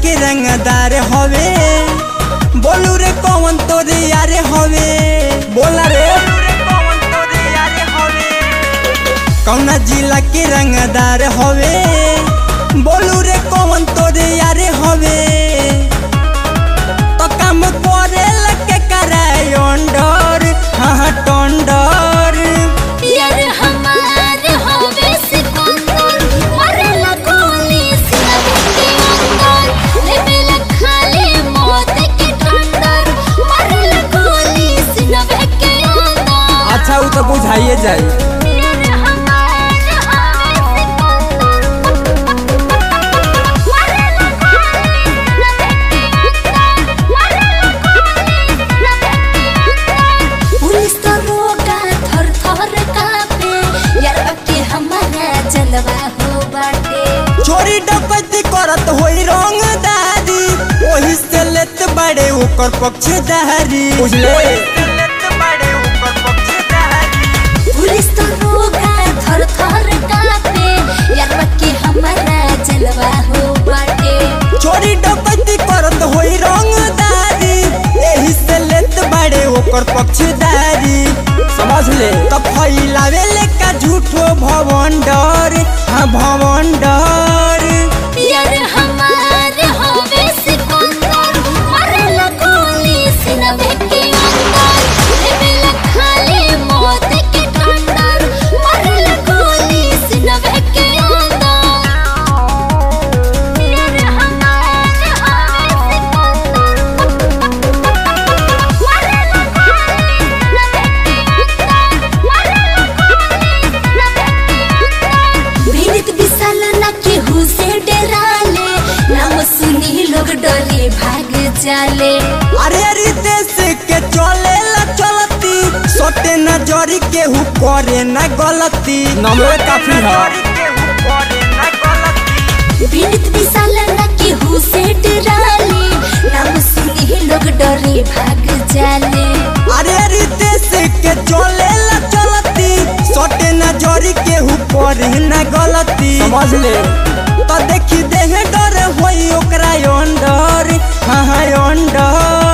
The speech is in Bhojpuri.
के रंगदार हवे बोलू रे कौन तोरे यारे हवे बोला रे कौना जिला के रंगदार हवे बोलू रे कौन तोरे यारे हवे तो काम करे लगे कराय अंडर हाँ टंडर यार हमार होवे सिकंदर मरला गोली सिलवटी अंदर लेवेला खाली मौत के ठंडर मरला गोली सिलवटी अंदर। अच्छा वो तो बुझाइए जाए चोरी डकैती करत होई रंगदारी ओही से लेत बड़े ओकर पक्षधारी बुझले पुलिस तो रोगा थर थर कापे यार के हमारा जलवा हो बाटे। चोरी डकैती करत होई रंगदारी एही से लेत बड़े ओकर पक्षधारी समझ ले तो फैलावे ले का झूठो भवंडर हाँ भवंडर यार हमार होवे सिकंदर मरला गोली सिनवे के अंदर लेवेला खाली मौत के ठंडर मरला गोली सिनवे के अंदर। यार हमार होवे सिकंदर मरला गोली विनित विशाल ना केहू से डराले नाम सुनी लोग डरे भाग जाले। अरे अरे देश के चले ला चलती सोटे नजरी केहू करे न गलती नमरे काफी है विनित विशाल ना केहू से डराले नाम सुनी लोग डरे भाग जाले। अरे अरे देश के चले ला चलती सोटे नजरी केहू करे न गलती समझ ले तो देखी देह डर होई ओकरा अंडर हाँ अंडर